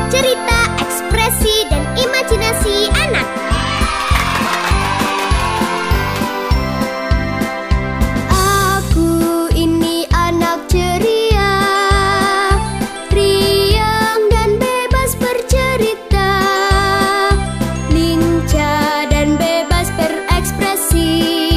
cerita, ekspresi, dan imajinasi anak. Aku ini anak ceria, riang dan bebas bercerita, lincah dan bebas berekspresi,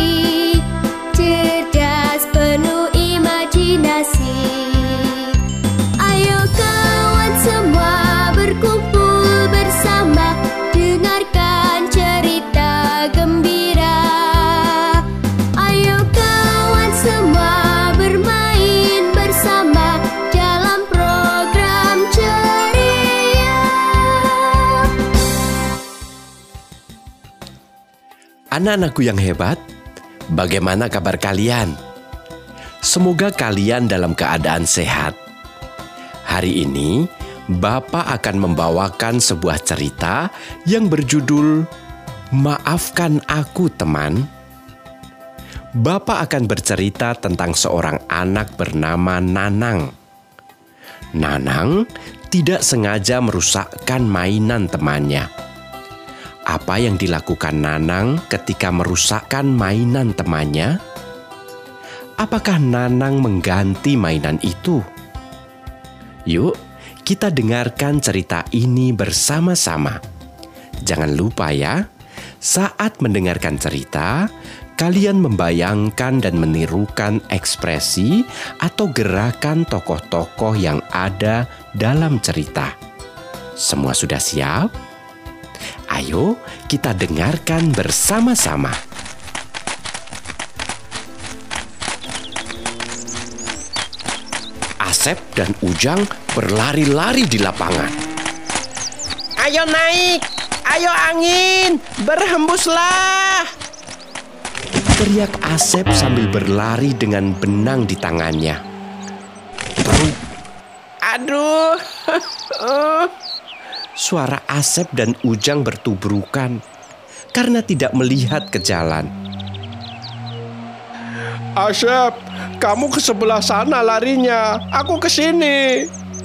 cerdas penuh imajinasi. Ayo kawan semua berkumpul bersama, dengarkan cerita gembira. Ayo kawan semua bermain bersama dalam program ceria. Anak-anakku yang hebat, bagaimana kabar kalian? Semoga kalian dalam keadaan sehat. Hari ini, Bapak akan membawakan sebuah cerita yang berjudul Maafkan Aku Teman. Bapak akan bercerita tentang seorang anak bernama Nanang. Nanang tidak sengaja merusakkan mainan temannya. Apa yang dilakukan Nanang ketika merusakkan mainan temannya? Apakah Nanang mengganti mainan itu? Yuk, kita dengarkan cerita ini bersama-sama. Jangan lupa ya, saat mendengarkan cerita, kalian membayangkan dan menirukan ekspresi atau gerakan tokoh-tokoh yang ada dalam cerita. Semua sudah siap? Ayo kita dengarkan bersama-sama. Asep dan Ujang berlari-lari di lapangan. Ayo naik, ayo angin, berhembuslah. Teriak Asep sambil berlari dengan benang di tangannya. Bruk. Aduh. Suara Asep dan Ujang bertubrukan karena tidak melihat ke jalan. Asep, kamu ke sebelah sana larinya, aku ke sini.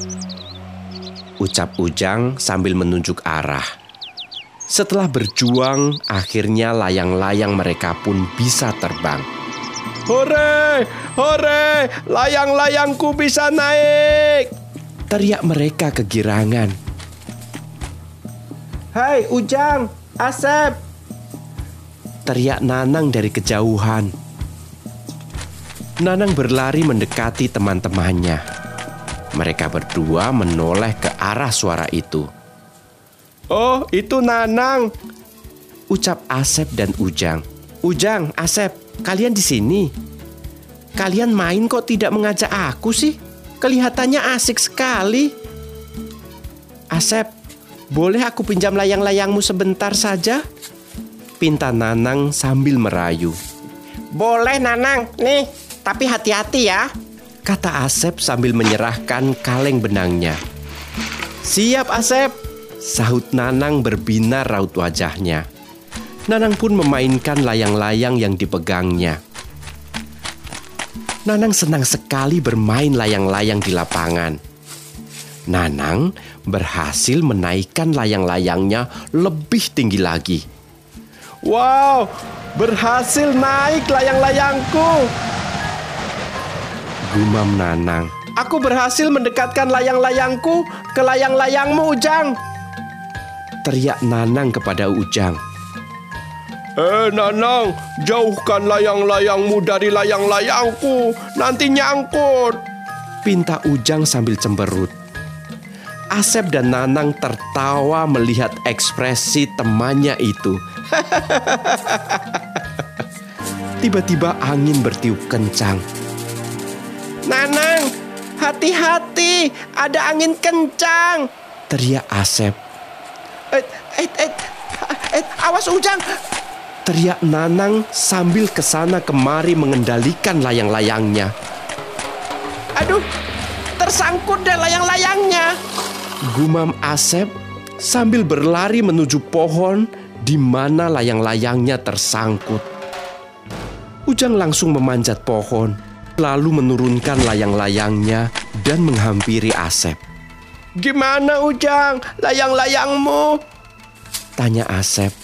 Ucap Ujang sambil menunjuk arah. Setelah berjuang, akhirnya layang-layang mereka pun bisa terbang. Hore, hore, layang-layangku bisa naik. Teriak mereka kegirangan. Hai Ujang, Asep. Teriak Nanang dari kejauhan. Nanang berlari mendekati teman-temannya. Mereka berdua menoleh ke arah suara itu. Oh, itu Nanang. Ucap Asep dan Ujang. Ujang, Asep, kalian di sini. Kalian main kok tidak mengajak aku sih? Kelihatannya asik sekali. Asep, boleh aku pinjam layang-layangmu sebentar saja? Pinta Nanang sambil merayu. Boleh Nanang, nih, tapi hati-hati ya, kata Asep sambil menyerahkan kaleng benangnya. Siap Asep, sahut Nanang berbinar raut wajahnya. Nanang pun memainkan layang-layang yang dipegangnya. Nanang senang sekali bermain layang-layang di lapangan. Nanang berhasil menaikkan layang-layangnya lebih tinggi lagi. Wow, berhasil naik layang-layangku. Gumam Nanang. Aku berhasil mendekatkan layang-layangku ke layang-layangmu, Ujang. Teriak Nanang kepada Ujang. Nanang, jauhkan layang-layangmu dari layang-layangku. Nanti nyangkut. Pinta Ujang sambil cemberut. Asep dan Nanang tertawa melihat ekspresi temannya itu. Tiba-tiba angin bertiup kencang. Nanang, hati-hati, ada angin kencang. Teriak Asep. Awas Ujang. Teriak Nanang sambil kesana kemari mengendalikan layang-layangnya. Aduh, tersangkut deh layang-layangnya. Gumam Asep sambil berlari menuju pohon di mana layang-layangnya tersangkut. Ujang langsung memanjat pohon, lalu menurunkan layang-layangnya dan menghampiri Asep. Gimana Ujang, layang-layangmu? Tanya Asep.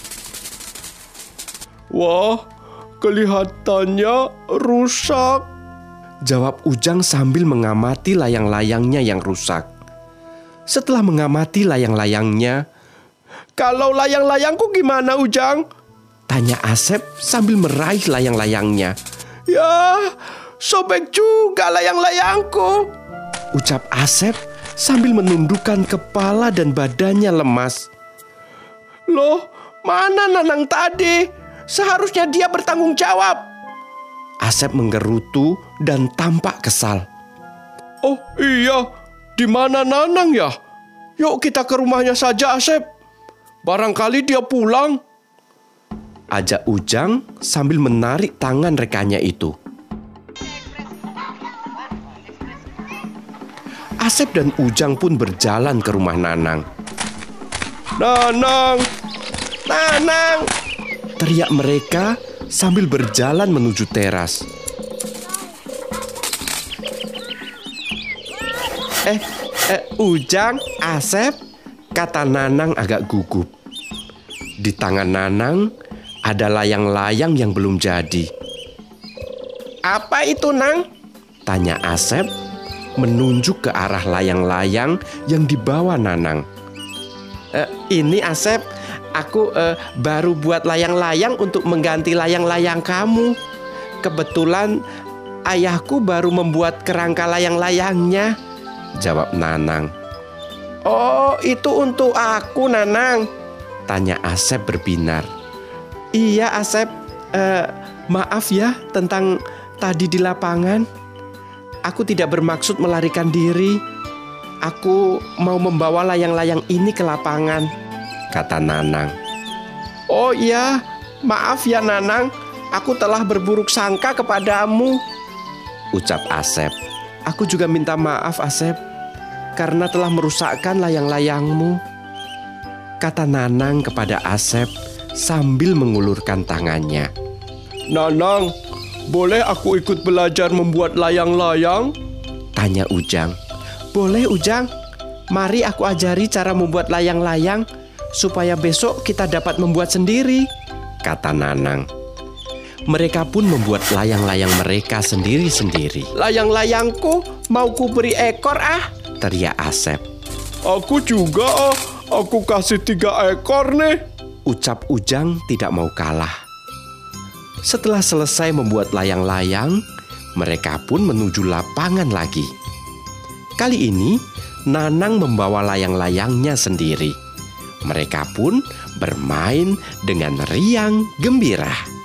Wah, kelihatannya rusak. Jawab Ujang sambil mengamati layang-layangnya yang rusak. Setelah mengamati layang-layangnya, Kalau layang-layangku gimana Ujang? tanya Asep sambil meraih layang-layangnya. Ya, sobek juga layang-layangku. Ucap Asep sambil menundukkan kepala dan badannya lemas. Loh, mana Nanang tadi? Seharusnya dia bertanggung jawab. Asep menggerutu dan tampak kesal. Oh iya, di mana Nanang ya? Yuk kita ke rumahnya saja Asep. Barangkali dia pulang. Ajak Ujang sambil menarik tangan rekannya itu. Asep dan Ujang pun berjalan ke rumah Nanang. Nanang, Nanang. Teriak mereka sambil berjalan menuju teras. Ujang, Asep, kata Nanang agak gugup. Di tangan Nanang ada layang-layang yang belum jadi. Apa itu Nang? Tanya Asep menunjuk ke arah layang-layang yang dibawa Nanang. Ini Asep, aku baru buat layang-layang untuk mengganti layang-layang kamu. Kebetulan ayahku baru membuat kerangka layang-layangnya, jawab Nanang. Oh, itu untuk aku Nanang. Tanya Asep berbinar. Iya Asep, maaf ya tentang tadi di lapangan. Aku tidak bermaksud melarikan diri. Aku mau membawa layang-layang ini ke lapangan, kata Nanang. Oh iya, maaf ya Nanang. Aku telah berburuk sangka kepadamu, ucap Asep. Aku juga minta maaf Asep, karena telah merusakkan layang-layangmu, kata Nanang kepada Asep sambil mengulurkan tangannya. Nanang, boleh aku ikut belajar membuat layang-layang? Tanya Ujang. Boleh Ujang, mari aku ajari cara membuat layang-layang supaya besok kita dapat membuat sendiri, kata Nanang. Mereka pun membuat layang-layang mereka sendiri-sendiri. Layang-layangku mau ku beri ekor teriak Asep. Aku juga aku kasih 3 ekor nih, ucap Ujang tidak mau kalah. Setelah selesai membuat layang-layang, mereka pun menuju lapangan lagi. Kali ini Nanang membawa layang-layangnya sendiri. Mereka pun bermain dengan riang gembira.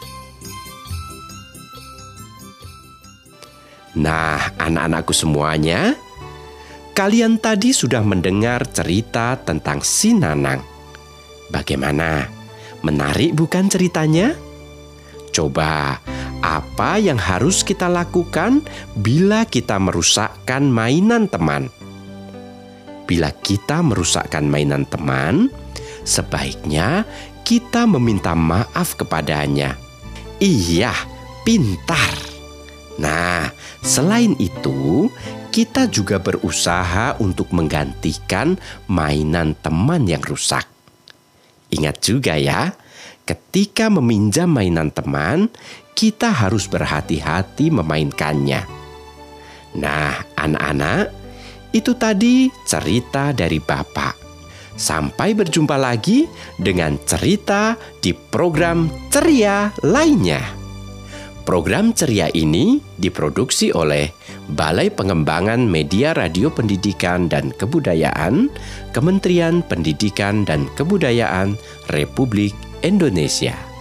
Nah, anak-anakku semuanya, kalian tadi sudah mendengar cerita tentang si Nanang. Bagaimana? Menarik bukan ceritanya? Coba, apa yang harus kita lakukan bila kita merusakkan mainan teman? Bila kita merusakkan mainan teman, sebaiknya kita meminta maaf kepadanya. Iya, pintar. Nah, selain itu, kita juga berusaha untuk menggantikan mainan teman yang rusak. Ingat juga ya, ketika meminjam mainan teman, kita harus berhati-hati memainkannya. Nah, anak-anak, itu tadi cerita dari Bapak. Sampai berjumpa lagi dengan cerita di program ceria lainnya. Program ceria ini diproduksi oleh Balai Pengembangan Media Radio Pendidikan dan Kebudayaan, Kementerian Pendidikan dan Kebudayaan Republik Indonesia.